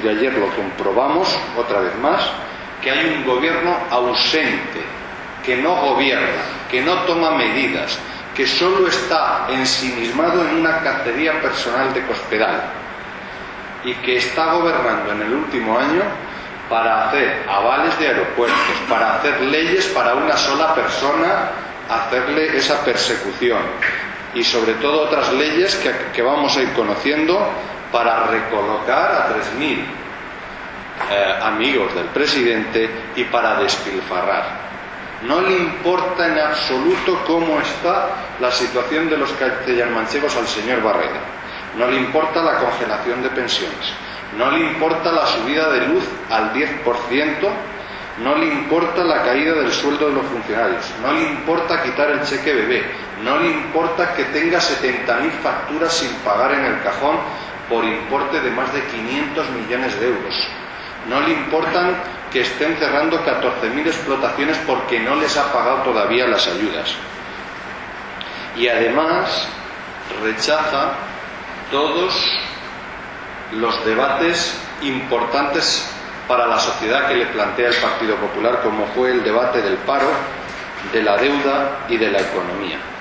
y ayer lo comprobamos otra vez más, que hay un gobierno ausente, que no gobierna, que no toma medidas, que solo está ensimismado en una cacería personal de Cospedal y que está gobernando en el último año para hacer avales de aeropuertos, para hacer leyes para una sola persona, hacerle esa persecución y sobre todo otras leyes que vamos a ir conociendo para recolocar a 3.000 amigos del presidente y para despilfarrar. No le importa en absoluto cómo está la situación de los castellarmanchegos al señor Barreda. No le importa la congelación de pensiones. No le importa la subida de luz al 10%. No le importa la caída del sueldo de los funcionarios. No le importa quitar el cheque bebé. No le importa que tenga 70.000 facturas sin pagar en el cajón por importe de más de 500 millones de euros. No le importan que estén cerrando 14.000 explotaciones porque no les ha pagado todavía las ayudas. Y además rechaza todos los debates importantes para la sociedad que le plantea el Partido Popular, como fue el debate del paro, de la deuda y de la economía.